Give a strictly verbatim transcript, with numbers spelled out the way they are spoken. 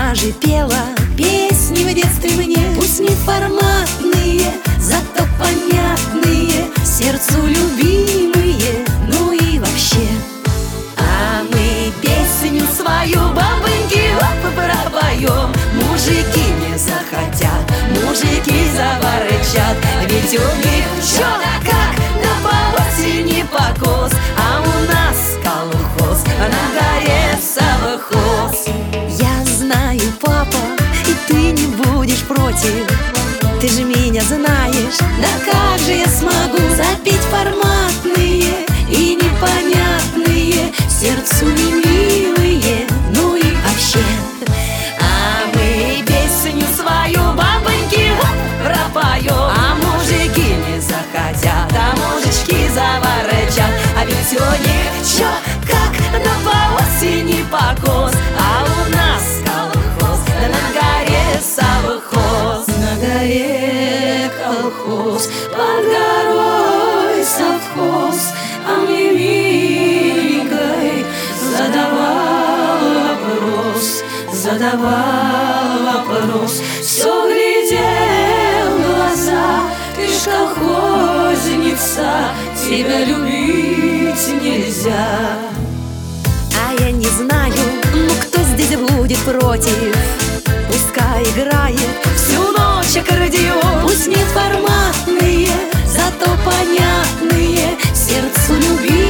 Она же пела песни в детстве мне, пусть не форматные, зато понятные, сердцу любимые, ну и вообще. А мы песню свою, бабоньки, оп, пропоем. Мужики не захотят, мужики заворчат, ведь у них чё да как, да по осени покос, а у нас колхоз, на горе совхоз. Я знаю, папа, и ты не будешь против, ты же меня знаешь, да как же я смогу запеть форматные и непонятные, сердцу не милые, ну и вообще. А мы песню свою, бабоньки, пропоем, а мужики не захотят, а мужички заворчат, а ведь у них чё как, да по осени покос, а у нас колхоз, да на горе совхоз. На горе колхоз, под горой совхоз, а мне миленькой задавал вопрос, задавал вопрос. Все глядел в глаза, ты ж колхозница, тебя любить нельзя. А я не знаю, ну кто здесь будет против, пускай играет всю ночь аккордеон. Пусть не форматные, зато понятные, сердцу любимые.